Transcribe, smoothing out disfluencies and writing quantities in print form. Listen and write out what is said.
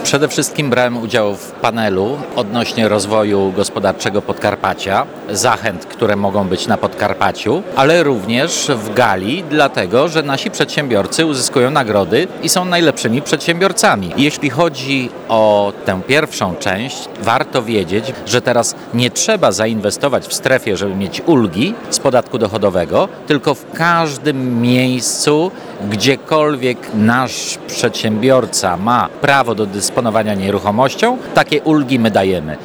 Przede wszystkim brałem udział w panelu odnośnie rozwoju gospodarczego Podkarpacia, zachęt, które mogą być na Podkarpaciu, ale również w gali, dlatego że nasi przedsiębiorcy uzyskują nagrody i są najlepszymi przedsiębiorcami. Jeśli chodzi o tę pierwszą część, warto wiedzieć, że teraz nie trzeba zainwestować w strefie, żeby mieć ulgi z podatku dochodowego, tylko w każdym miejscu, gdziekolwiek nasz przedsiębiorca ma prawo do dysponowania nieruchomością, takie ulgi my dajemy.